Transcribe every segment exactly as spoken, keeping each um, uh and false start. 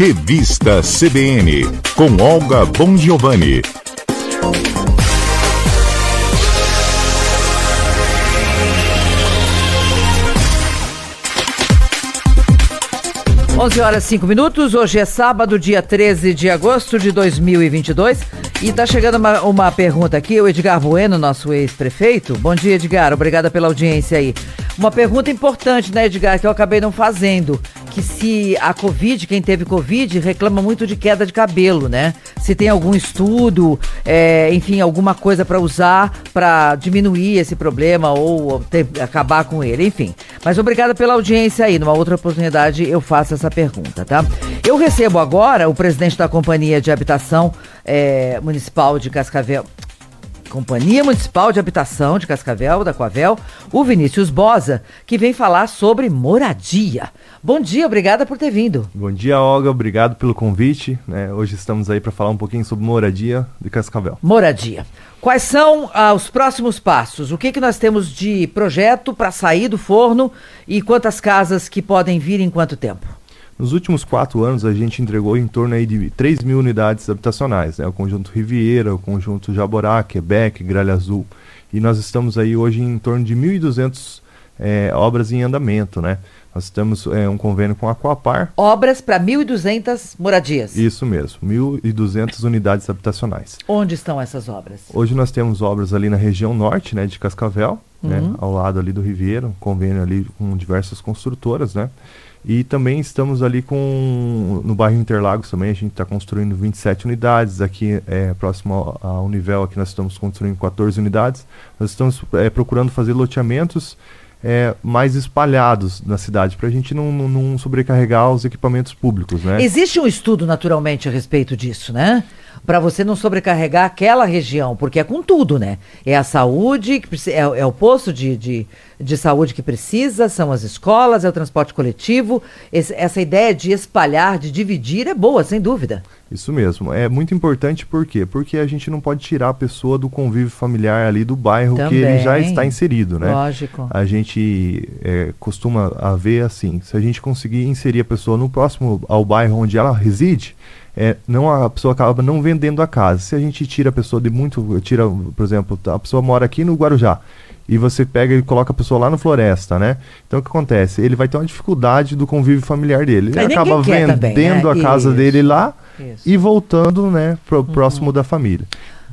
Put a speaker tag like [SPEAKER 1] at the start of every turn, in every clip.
[SPEAKER 1] Revista C B N, com Olga Bongiovanni.
[SPEAKER 2] onze horas e cinco minutos, hoje é sábado, dia treze de agosto de dois mil e vinte e dois, e está chegando uma, uma pergunta aqui, o Edgar Bueno, nosso ex-prefeito. Bom dia, Edgar, obrigada pela audiência aí. Uma pergunta importante, né, Edgar, que eu acabei não fazendo, que se a Covid, quem teve Covid, reclama muito de queda de cabelo, né? Se tem algum estudo, é, enfim, alguma coisa para usar para diminuir esse problema ou ter, acabar com ele, enfim. Mas obrigada pela audiência aí, numa outra oportunidade eu faço essa pergunta, tá? Eu recebo agora o presidente da Companhia de Habitação é, Municipal de Cascavel... Companhia Municipal de Habitação de Cascavel, da Coavel, o Vinícius Bosa, que vem falar sobre moradia. Bom dia, obrigada por ter vindo.
[SPEAKER 3] Bom dia, Olga, obrigado pelo convite. Né? Hoje estamos aí para falar um pouquinho sobre moradia de Cascavel.
[SPEAKER 2] Moradia. Quais são ah, os próximos passos? O que, que nós temos de projeto para sair do forno e quantas casas que podem vir em quanto tempo?
[SPEAKER 3] Nos últimos quatro anos, a gente entregou em torno aí de três mil unidades habitacionais, né? O Conjunto Riviera, o Conjunto Jaborá, Quebec, Gralha Azul. E nós estamos aí hoje em torno de mil e duzentas é, obras em andamento, né? Nós temos é, um convênio com a Coapar.
[SPEAKER 2] Obras para mil e duzentas moradias.
[SPEAKER 3] Isso mesmo, mil e duzentas unidades habitacionais.
[SPEAKER 2] Onde estão essas obras?
[SPEAKER 3] Hoje nós temos obras ali na região norte, né, de Cascavel, uhum. né, ao lado ali do Riviera, um convênio ali com diversas construtoras, né? E também estamos ali com, no bairro Interlagos também, a gente está construindo vinte e sete unidades, aqui é, próximo ao, ao Univel, aqui nós estamos construindo quatorze unidades. Nós estamos é, procurando fazer loteamentos é, mais espalhados na cidade, para a gente não, não, não sobrecarregar os equipamentos públicos, né?
[SPEAKER 2] Existe um estudo naturalmente a respeito disso, né? Para você não sobrecarregar aquela região, porque é com tudo, né? É a saúde, que precisa, é, é o posto de, de, de saúde que precisa, são as escolas, é o transporte coletivo. Esse, essa ideia de espalhar, de dividir é boa, sem dúvida.
[SPEAKER 3] Isso mesmo. É muito importante por quê? Porque a gente não pode tirar a pessoa do convívio familiar ali do bairro Também. que ele já está inserido, né?
[SPEAKER 2] Lógico.
[SPEAKER 3] A gente é, costuma haver assim, se a gente conseguir inserir a pessoa no próximo ao bairro onde ela reside, É, não, a pessoa acaba não vendendo a casa. Se a gente tira a pessoa de muito, tira, por exemplo, a pessoa mora aqui no Guarujá e você pega e coloca a pessoa lá no Floresta, né? Então o que acontece? Ele vai ter uma dificuldade do convívio familiar dele. Ele
[SPEAKER 2] Mas
[SPEAKER 3] acaba vendendo
[SPEAKER 2] também, né?
[SPEAKER 3] a casa
[SPEAKER 2] Isso.
[SPEAKER 3] dele lá
[SPEAKER 2] Isso.
[SPEAKER 3] e voltando, né, pro
[SPEAKER 2] uhum.
[SPEAKER 3] próximo da família.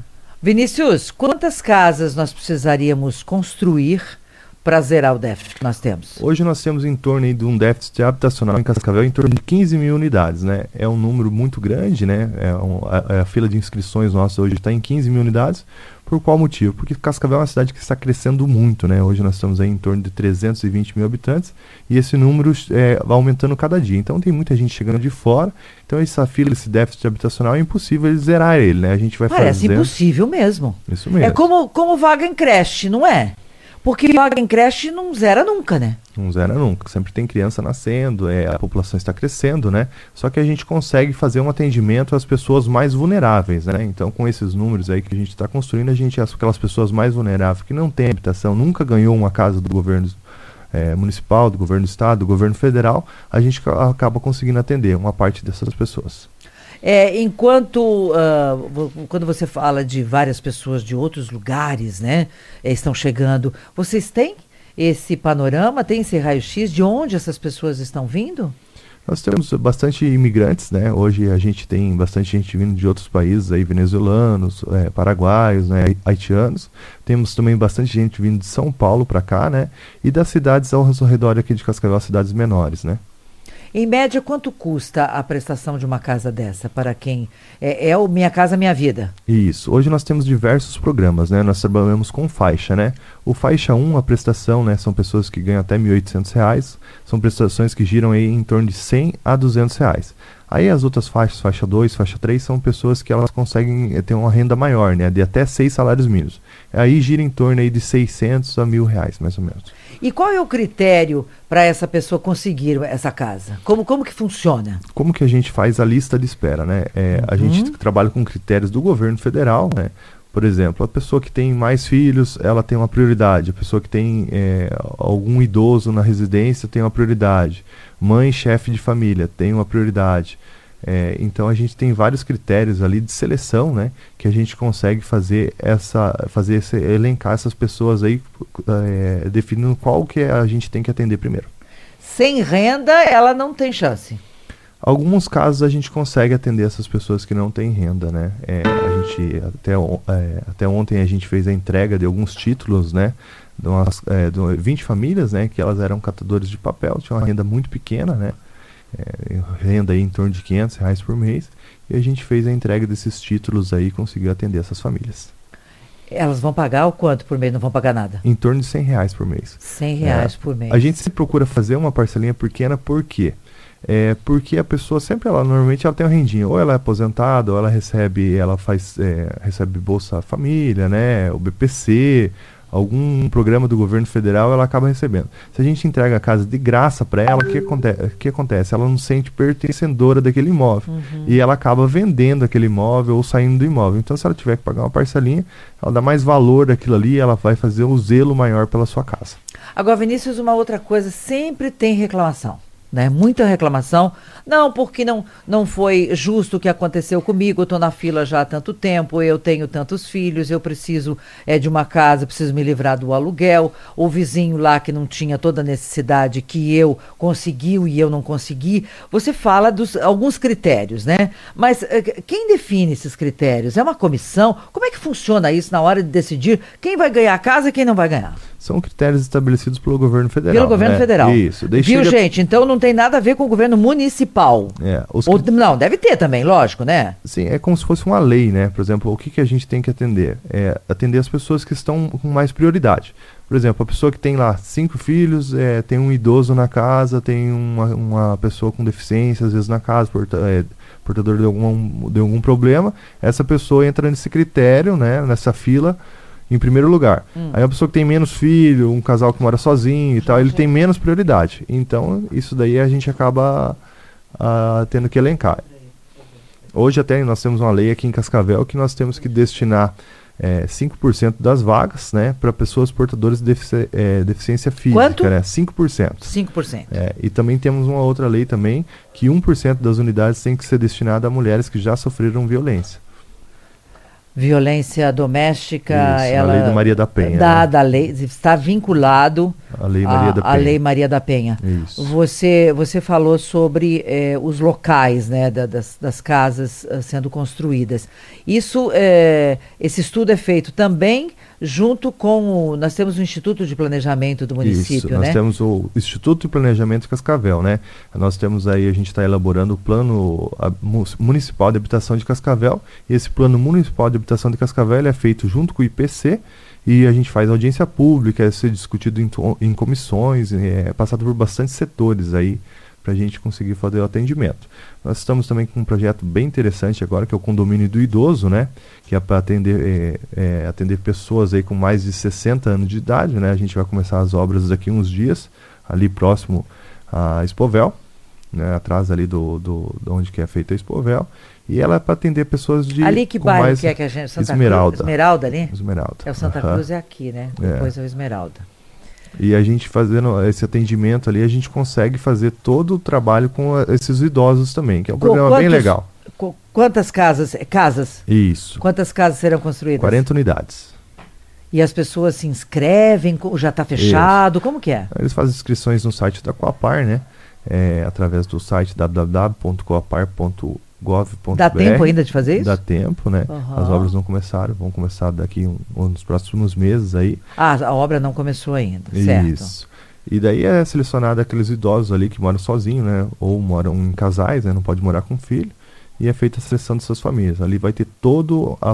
[SPEAKER 2] Vinícius, quantas casas nós precisaríamos construir para zerar o déficit que nós temos?
[SPEAKER 3] Hoje nós temos em torno aí de um déficit habitacional em Cascavel em torno de quinze mil unidades, né? É um número muito grande, né? É um, a, a fila de inscrições nossa hoje está em quinze mil unidades. Por qual motivo? Porque Cascavel é uma cidade que está crescendo muito, né? Hoje nós estamos aí em torno de trezentos e vinte mil habitantes e esse número é, vai aumentando cada dia. Então tem muita gente chegando de fora. Então essa fila, esse déficit habitacional é impossível zerar ele, né? A gente vai fazer.
[SPEAKER 2] Parece impossível mesmo.
[SPEAKER 3] Isso mesmo.
[SPEAKER 2] É como, como vaga em creche, não é? Porque vaga em creche não zera nunca, né?
[SPEAKER 3] Não zera nunca. Sempre tem criança nascendo, é, a população está crescendo, né? Só que a gente consegue fazer um atendimento às pessoas mais vulneráveis, né? Então, com esses números aí que a gente está construindo, a gente, aquelas pessoas mais vulneráveis que não têm habitação, nunca ganhou uma casa do governo é, municipal, do governo do estado, do governo federal, a gente acaba conseguindo atender uma parte dessas pessoas.
[SPEAKER 2] É, enquanto, uh, quando você fala de várias pessoas de outros lugares, né, estão chegando, vocês têm esse panorama, tem esse raio-x de onde essas pessoas estão vindo?
[SPEAKER 3] Nós temos bastante imigrantes, né? Hoje a gente tem bastante gente vindo de outros países, aí, venezuelanos, é, paraguaios, né, haitianos. Temos também bastante gente vindo de São Paulo para cá, né? E das cidades ao redor aqui de Cascavel, cidades menores, né?
[SPEAKER 2] Em média, quanto custa a prestação de uma casa dessa para quem é, é o Minha Casa Minha Vida?
[SPEAKER 3] Isso. Hoje nós temos diversos programas, né? Nós trabalhamos com faixa, né? O faixa um, a prestação, né? São pessoas que ganham até mil e oitocentos reais. São prestações que giram aí em torno de cem a duzentos reais. Aí as outras faixas, faixa dois, faixa três, são pessoas que elas conseguem ter uma renda maior, né? De até seis salários mínimos. Aí gira em torno aí de seiscentos a mil reais, mais ou menos.
[SPEAKER 2] E qual é o critério para essa pessoa conseguir essa casa? Como, como que funciona?
[SPEAKER 3] Como que a gente faz a lista de espera, né? É, uhum. A gente trabalha com critérios do governo federal, né? Por exemplo, a pessoa que tem mais filhos, ela tem uma prioridade. A pessoa que tem é, algum idoso na residência tem uma prioridade. Mãe, chefe de família, tem uma prioridade. É, então a gente tem vários critérios ali de seleção, né, que a gente consegue fazer essa, fazer esse, elencar essas pessoas aí, é, definindo qual que a gente tem que atender primeiro.
[SPEAKER 2] Sem renda, ela não tem chance.
[SPEAKER 3] Alguns casos a gente consegue atender essas pessoas que não têm renda, né? É, a gente até, é, até ontem a gente fez a entrega de alguns títulos, né? De, umas, é, de vinte famílias, né? Que elas eram catadores de papel, tinham uma renda muito pequena, né? É, renda aí em torno de quinhentos reais por mês, e a gente fez a entrega desses títulos aí e conseguiu atender essas famílias.
[SPEAKER 2] Elas vão pagar o quanto por mês? Não vão pagar nada?
[SPEAKER 3] Em torno de cem reais por mês.
[SPEAKER 2] cem reais
[SPEAKER 3] é,
[SPEAKER 2] por mês.
[SPEAKER 3] A gente se procura fazer uma parcelinha pequena, por quê? É porque a pessoa sempre, ela normalmente ela tem uma rendinha, ou ela é aposentada, ou ela recebe, ela faz, é, recebe Bolsa Família, né, o B P C, algum programa do governo federal, ela acaba recebendo. Se a gente entrega a casa de graça para ela, o que, aconte que acontece? Ela não se sente pertencedora daquele imóvel. Uhum. E ela acaba vendendo aquele imóvel ou saindo do imóvel. Então, se ela tiver que pagar uma parcelinha, ela dá mais valor daquilo ali, ela vai fazer um zelo maior pela sua casa.
[SPEAKER 2] Agora, Vinícius, uma outra coisa, sempre tem reclamação. Né? Muita reclamação, não, porque não, não foi justo o que aconteceu comigo, eu estou na fila já há tanto tempo, eu tenho tantos filhos, eu preciso é, de uma casa, preciso me livrar do aluguel, o vizinho lá que não tinha toda a necessidade que eu conseguiu e eu não consegui. Você fala dos alguns critérios, né? Mas quem define esses critérios? É uma comissão? Como é que funciona isso na hora de decidir quem vai ganhar a casa e quem não vai ganhar?
[SPEAKER 3] São critérios estabelecidos pelo governo federal.
[SPEAKER 2] Pelo governo
[SPEAKER 3] né?
[SPEAKER 2] federal.
[SPEAKER 3] Isso.
[SPEAKER 2] Viu,
[SPEAKER 3] chega...
[SPEAKER 2] gente? Então não tem nada a ver com o governo municipal.
[SPEAKER 3] É, os...
[SPEAKER 2] Ou, não, deve ter também, lógico, né?
[SPEAKER 3] Sim, é como se fosse uma lei, né? Por exemplo, o que, que a gente tem que atender? É atender as pessoas que estão com mais prioridade. Por exemplo, a pessoa que tem lá cinco filhos, é, tem um idoso na casa, tem uma, uma pessoa com deficiência, às vezes na casa, porta, é, portador de algum, de algum problema, essa pessoa entra nesse critério, né? Nessa fila, em primeiro lugar. Hum. Aí a pessoa que tem menos filho, um casal que mora sozinho e tal, ele tem menos prioridade. Então, isso daí a gente acaba uh, tendo que elencar. Hoje até nós temos uma lei aqui em Cascavel que nós temos que destinar é, cinco por cento das vagas, né, para pessoas portadoras de defici é, deficiência física.
[SPEAKER 2] Quanto?
[SPEAKER 3] Né, cinco por cento.
[SPEAKER 2] cinco por cento.
[SPEAKER 3] É, e também temos uma outra lei também que um por cento das unidades tem que ser destinada a mulheres que já sofreram violência.
[SPEAKER 2] Violência doméstica,
[SPEAKER 3] Isso,
[SPEAKER 2] ela,
[SPEAKER 3] a lei da Maria da Penha.
[SPEAKER 2] Da,
[SPEAKER 3] né?
[SPEAKER 2] da lei, está vinculado
[SPEAKER 3] a lei Maria
[SPEAKER 2] a,
[SPEAKER 3] da Penha.
[SPEAKER 2] A lei Maria da Penha.
[SPEAKER 3] Isso.
[SPEAKER 2] Você, você falou sobre eh, os locais, né, da, das, das casas uh, sendo construídas. Isso, eh, esse estudo é feito também junto com o, nós temos o Instituto de Planejamento do município,
[SPEAKER 3] Isso,
[SPEAKER 2] né?
[SPEAKER 3] Nós temos o Instituto de Planejamento de Cascavel, né? Nós temos aí, a gente está elaborando o Plano Municipal de Habitação de Cascavel, e esse Plano Municipal de Habitação de Cascavel ele é feito junto com o I P C, e a gente faz audiência pública, é ser discutido em, em comissões, é passado por bastante setores aí, para a gente conseguir fazer o atendimento. Nós estamos também com um projeto bem interessante agora, que é o condomínio do idoso, né? Que é para atender, é, é, atender pessoas aí com mais de sessenta anos de idade, né? A gente vai começar as obras daqui uns dias, ali próximo a Expovel, né? Atrás ali do, do, do onde que é feita a Expovel. E ela é para atender pessoas de...
[SPEAKER 2] Ali que bairro que é que a gente... Santa
[SPEAKER 3] Esmeralda.
[SPEAKER 2] Cruz, Esmeralda ali?
[SPEAKER 3] Esmeralda.
[SPEAKER 2] É o Santa
[SPEAKER 3] Uhum.
[SPEAKER 2] Cruz é aqui, né?
[SPEAKER 3] É.
[SPEAKER 2] Depois é o Esmeralda.
[SPEAKER 3] E a gente fazendo esse atendimento ali, a gente consegue fazer todo o trabalho com a, esses idosos também, que é um programa
[SPEAKER 2] Quantos,
[SPEAKER 3] bem legal.
[SPEAKER 2] Qu quantas casas? Casas?
[SPEAKER 3] Isso.
[SPEAKER 2] Quantas casas serão construídas?
[SPEAKER 3] quarenta unidades.
[SPEAKER 2] E as pessoas se inscrevem, já está fechado, Isso. Como que é?
[SPEAKER 3] Eles fazem inscrições no site da Coapar, né? É, através do site w w w ponto coapar ponto gov ponto b r.
[SPEAKER 2] Dá tempo ainda de fazer isso?
[SPEAKER 3] Dá tempo, né?
[SPEAKER 2] Uhum.
[SPEAKER 3] As obras não começaram, vão começar daqui um, um, nos próximos meses aí.
[SPEAKER 2] Ah, a obra não começou ainda, certo.
[SPEAKER 3] Isso. E daí é selecionado aqueles idosos ali que moram sozinhos, né? Ou moram em casais, né? Não pode morar com filho. E é feita a seleção de suas famílias. Ali vai ter toda a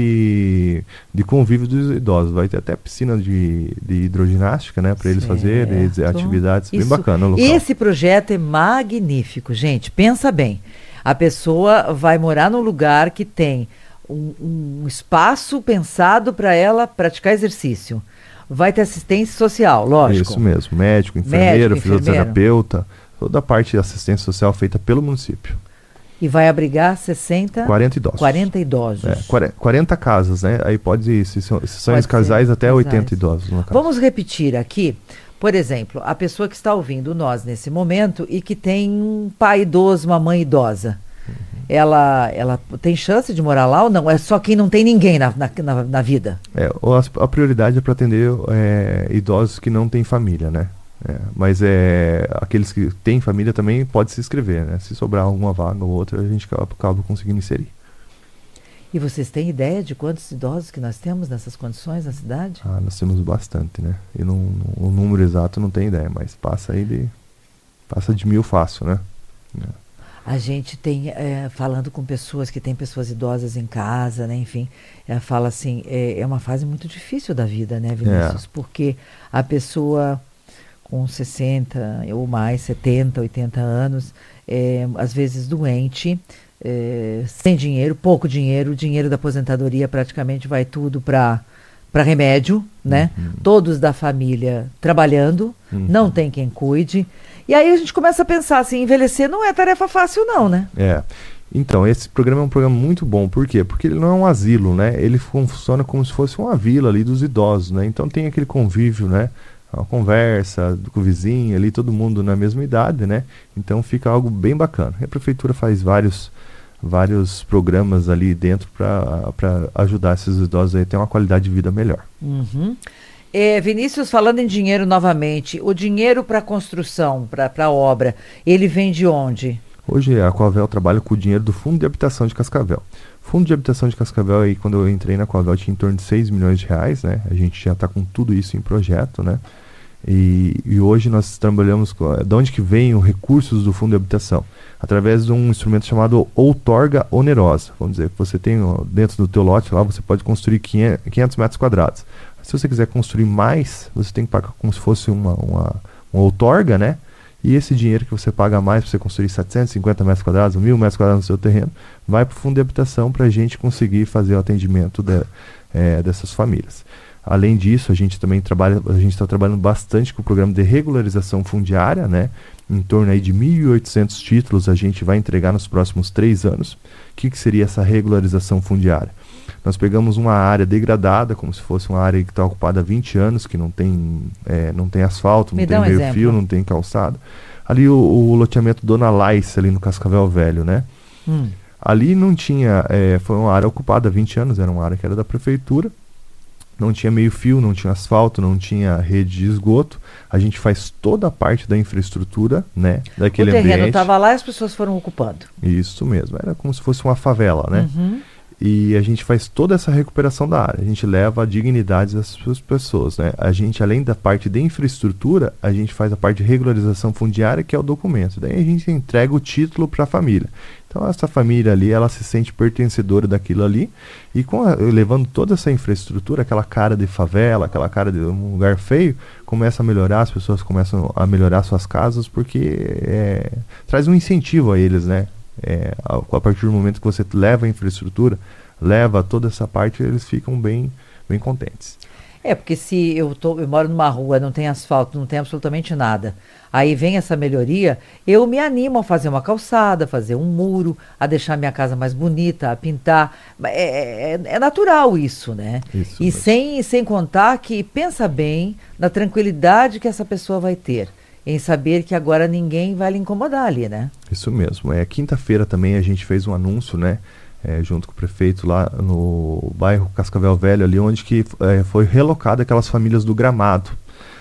[SPEAKER 3] parte de convívio dos idosos. Vai ter até piscina de, de hidroginástica, né? Para eles fazerem atividades. Isso, bem bacana o local.
[SPEAKER 2] Esse projeto é magnífico, gente. Pensa bem. A pessoa vai morar num lugar que tem um, um espaço pensado para ela praticar exercício. Vai ter assistência social, lógico.
[SPEAKER 3] Isso mesmo. Médico, enfermeiro,
[SPEAKER 2] Médico,
[SPEAKER 3] fisioterapeuta. Toda a parte de assistência social feita pelo município.
[SPEAKER 2] E vai abrigar sessenta...
[SPEAKER 3] quarenta idosos.
[SPEAKER 2] quarenta idosos.
[SPEAKER 3] É, quarenta casas, né? Aí pode, se são, se são
[SPEAKER 2] pode
[SPEAKER 3] os casais, até
[SPEAKER 2] casais.
[SPEAKER 3] oitenta idosos. No caso.
[SPEAKER 2] Vamos repetir aqui. Por exemplo, a pessoa que está ouvindo nós nesse momento e que tem um pai idoso, uma mãe idosa. ela, ela tem chance de morar lá ou não? É só quem não tem ninguém na, na, na, na vida?
[SPEAKER 3] É, a, a prioridade é para atender é, idosos que não têm família, né? É, mas é, aqueles que têm família também pode se inscrever, né? Se sobrar alguma vaga ou outra, a gente acaba, acaba conseguindo inserir.
[SPEAKER 2] E vocês têm ideia de quantos idosos que nós temos nessas condições na cidade?
[SPEAKER 3] Ah, nós temos bastante, né? E não, não, o número exato não tem ideia, mas passa aí de, passa de mil fácil, né? É.
[SPEAKER 2] A gente tem, é, falando com pessoas que têm pessoas idosas em casa, né? Enfim, é, fala assim, é, é uma fase muito difícil da vida, né, Vinícius? É. Porque a pessoa com sessenta ou mais, setenta, oitenta anos, é, às vezes doente, é, sem dinheiro, pouco dinheiro, o dinheiro da aposentadoria praticamente vai tudo para para remédio, né? Uhum. Todos da família trabalhando, uhum. não tem quem cuide. E aí a gente começa a pensar assim, envelhecer não é tarefa fácil não, né?
[SPEAKER 3] É. Então, esse programa é um programa muito bom. Por quê? Porque ele não é um asilo, né? Ele funciona como se fosse uma vila ali dos idosos, né? Então tem aquele convívio, né? Uma conversa com o vizinho ali, todo mundo na mesma idade, né? Então fica algo bem bacana. E a prefeitura faz vários, vários programas ali dentro para ajudar esses idosos a ter uma qualidade de vida melhor.
[SPEAKER 2] Uhum. É, Vinícius, falando em dinheiro novamente, o dinheiro para construção, para a obra, ele vem de onde?
[SPEAKER 3] Hoje a Coavel trabalha com o dinheiro do Fundo de Habitação de Cascavel. Fundo de Habitação de Cascavel, aí, quando eu entrei na Coavel, tinha em torno de seis milhões de reais, né? A gente já está com tudo isso em projeto, né? E, e hoje nós trabalhamos com... De onde que vem os recursos do Fundo de Habitação? Através de um instrumento chamado outorga onerosa. Vamos dizer, que você tem dentro do teu lote lá, você pode construir quinhentos metros quadrados. Se você quiser construir mais, você tem que pagar como se fosse uma, uma, uma outorga, né? E esse dinheiro que você paga mais para você construir setecentos e cinquenta metros quadrados, mil metros quadrados no seu terreno, vai para o fundo de habitação para a gente conseguir fazer o atendimento de, é, dessas famílias. Além disso, a gente também trabalha, a gente está trabalhando bastante com o programa de regularização fundiária, né? Em torno aí de mil e oitocentos títulos a gente vai entregar nos próximos três anos. O que, que seria essa regularização fundiária? Nós pegamos uma área degradada, como se fosse uma área que está ocupada há vinte anos, que não tem, é, não tem asfalto, não
[SPEAKER 2] Me
[SPEAKER 3] tem
[SPEAKER 2] um
[SPEAKER 3] meio
[SPEAKER 2] exemplo.
[SPEAKER 3] fio, não tem calçado. Ali o, o loteamento Dona Laice, ali no Cascavel Velho, né?
[SPEAKER 2] Hum.
[SPEAKER 3] Ali não tinha, é, foi uma área ocupada há vinte anos, era uma área que era da prefeitura, não tinha meio fio, não tinha asfalto, não tinha rede de esgoto. A gente faz toda a parte da infraestrutura, né, daquele ambiente. O
[SPEAKER 2] terreno estava lá e as pessoas foram ocupando.
[SPEAKER 3] Isso mesmo, era como se fosse uma favela, né?
[SPEAKER 2] Uhum.
[SPEAKER 3] E a gente faz toda essa recuperação da área, a gente leva a dignidade dessas pessoas, né? A gente, além da parte de infraestrutura, a gente faz a parte de regularização fundiária, que é o documento. Daí a gente entrega o título para a família. Então essa família ali, ela se sente pertencedora daquilo ali, e com a, levando toda essa infraestrutura, aquela cara de favela, aquela cara de um lugar feio, começa a melhorar, as pessoas começam a melhorar suas casas, porque é, traz um incentivo a eles, né? É, a, a partir do momento que você leva a infraestrutura, leva toda essa parte, eles ficam bem, bem contentes.
[SPEAKER 2] É, porque se eu, tô, eu moro numa rua, não tem asfalto, não tem absolutamente nada, aí vem essa melhoria, eu me animo a fazer uma calçada, fazer um muro, a deixar minha casa mais bonita, a pintar. É, é, é natural isso, né? Isso, e sem, sem contar que, pensa bem na tranquilidade que essa pessoa vai ter em saber que agora ninguém vai lhe incomodar ali, né? Isso
[SPEAKER 3] mesmo. É, quinta-feira também a gente fez um anúncio, né? É, junto com o prefeito lá no bairro Cascavel Velho, ali onde que é, foi relocado aquelas famílias do Gramado.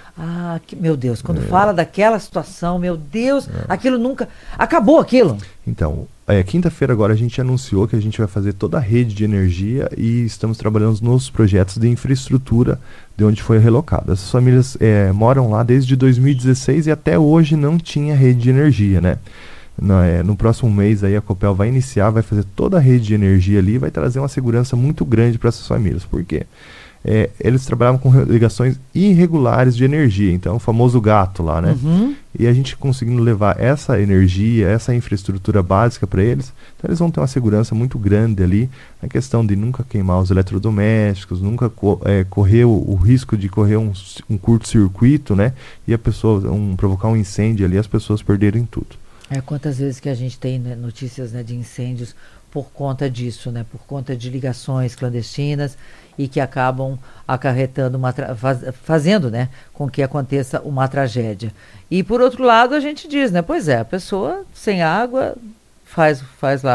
[SPEAKER 2] Ah, que, meu Deus, quando é. fala daquela situação, meu Deus, é. aquilo nunca... Acabou aquilo?
[SPEAKER 3] Então, é, quinta-feira agora a gente anunciou que a gente vai fazer toda a rede de energia e estamos trabalhando nos projetos de infraestrutura de onde foi relocado. Essas famílias é, moram lá desde dois mil e dezesseis e até hoje não tinha rede de energia, né? No, é, no próximo mês aí a Copel vai iniciar, vai fazer toda a rede de energia ali e vai trazer uma segurança muito grande para essas famílias. Por quê? É, eles trabalhavam com ligações irregulares de energia, então o famoso gato lá, né?
[SPEAKER 2] Uhum.
[SPEAKER 3] E a gente conseguindo levar essa energia, essa infraestrutura básica para eles, então eles vão ter uma segurança muito grande ali, na questão de nunca queimar os eletrodomésticos, nunca co é, correr o, o risco de correr um, um curto-circuito, né? E a pessoa, um, provocar um incêndio ali, as pessoas perderem tudo.
[SPEAKER 2] É, quantas vezes que a gente tem, né, notícias, né, de incêndios por conta disso, né, por conta de ligações clandestinas e que acabam acarretando uma faz, fazendo, né, com que aconteça uma tragédia. E por outro lado a gente diz, né, pois é, a pessoa sem água faz, faz lá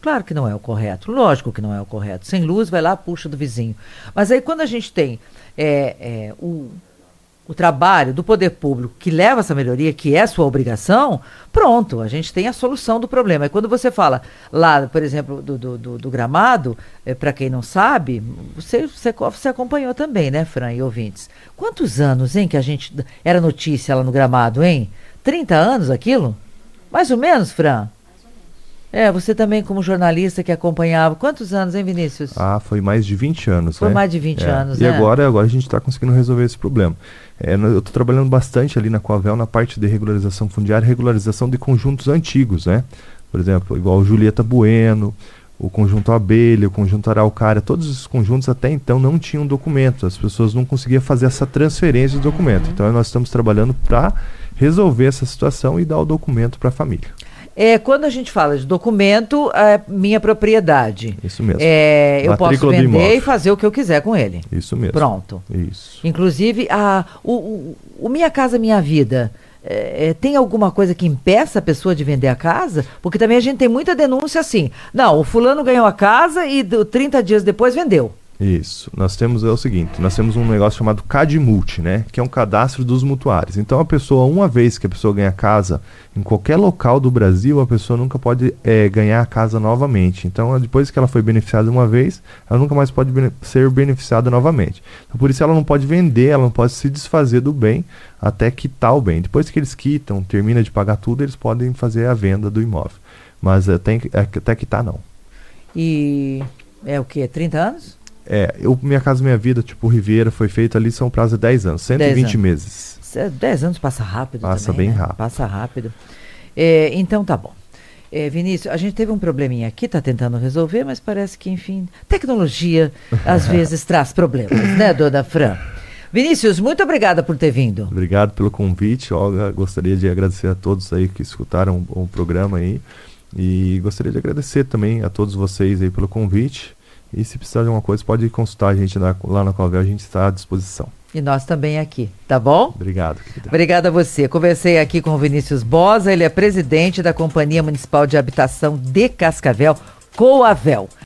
[SPEAKER 2] Claro que não é o correto, lógico que não é o correto. Sem luz, vai lá, puxa do vizinho. Mas aí quando a gente tem é, é, o, o trabalho do poder público que leva essa melhoria, que é sua obrigação, pronto, a gente tem a solução do problema. E quando você fala lá, por exemplo, do, do, do, do gramado, é, para quem não sabe, você, você, você acompanhou também, né, Fran e ouvintes? Quantos anos, hein, que a gente era notícia lá no gramado, hein? trinta anos aquilo? Mais ou menos, Fran? É, você também como jornalista que acompanhava. Quantos anos, hein, Vinícius?
[SPEAKER 3] Ah, foi mais de vinte anos,
[SPEAKER 2] Foi
[SPEAKER 3] né?
[SPEAKER 2] mais de vinte
[SPEAKER 3] é.
[SPEAKER 2] anos,
[SPEAKER 3] e
[SPEAKER 2] né?
[SPEAKER 3] E agora, agora a gente está conseguindo resolver esse problema. É, eu estou trabalhando bastante ali na Coavel na parte de regularização fundiária, regularização de conjuntos antigos, né? Por exemplo, igual o Julieta Bueno, o conjunto Abelha, o conjunto Araucária, todos esses conjuntos até então não tinham documento. As pessoas não conseguiam fazer essa transferência de documento. Uhum. Então nós estamos trabalhando para resolver essa situação e dar o documento para a família.
[SPEAKER 2] É, quando a gente fala de documento, é minha propriedade.
[SPEAKER 3] Isso mesmo.
[SPEAKER 2] É, eu posso
[SPEAKER 3] Matrícula do
[SPEAKER 2] vender
[SPEAKER 3] imóvel.
[SPEAKER 2] e fazer o que eu quiser com ele.
[SPEAKER 3] Isso mesmo.
[SPEAKER 2] Pronto.
[SPEAKER 3] Isso.
[SPEAKER 2] Inclusive, a, o, o, o Minha Casa Minha Vida, é, é, tem alguma coisa que impeça a pessoa de vender a casa? Porque também a gente tem muita denúncia assim. Não, o fulano ganhou a casa e do, trinta dias depois vendeu.
[SPEAKER 3] Isso. Nós temos é o seguinte, nós temos um negócio chamado CadMulti, né? Que é um cadastro dos mutuários. Então a pessoa, uma vez que a pessoa ganha casa em qualquer local do Brasil, a pessoa nunca pode é, ganhar a casa novamente. Então depois que ela foi beneficiada uma vez, ela nunca mais pode bene- ser beneficiada novamente. Então, por isso ela não pode vender, ela não pode se desfazer do bem até quitar o bem. Depois que eles quitam, termina de pagar tudo, eles podem fazer a venda do imóvel. Mas até, até quitar não.
[SPEAKER 2] E é o quê? trinta anos?
[SPEAKER 3] É, eu, Minha Casa Minha Vida, tipo Riviera, foi feito ali, são prazo de dez anos, cento e vinte meses.
[SPEAKER 2] dez anos passa rápido
[SPEAKER 3] Passa
[SPEAKER 2] também,
[SPEAKER 3] bem
[SPEAKER 2] né?
[SPEAKER 3] rápido.
[SPEAKER 2] Passa rápido. É, então tá bom. É, Vinícius, a gente teve um probleminha aqui, tá tentando resolver, mas parece que, enfim, tecnologia às vezes traz problemas, né, dona Fran? Vinícius, muito obrigada por ter vindo.
[SPEAKER 3] Obrigado pelo convite, Olga. Gostaria de agradecer a todos aí que escutaram o, o programa aí. E gostaria de agradecer também a todos vocês aí pelo convite. E se precisar de alguma coisa, pode consultar a gente lá, lá na Coavel, a gente está à disposição.
[SPEAKER 2] E nós também aqui, tá bom?
[SPEAKER 3] Obrigado, querida.
[SPEAKER 2] Obrigada a você. Conversei aqui com o Vinícius Bosa, ele é presidente da Companhia Municipal de Habitação de Cascavel, Coavel.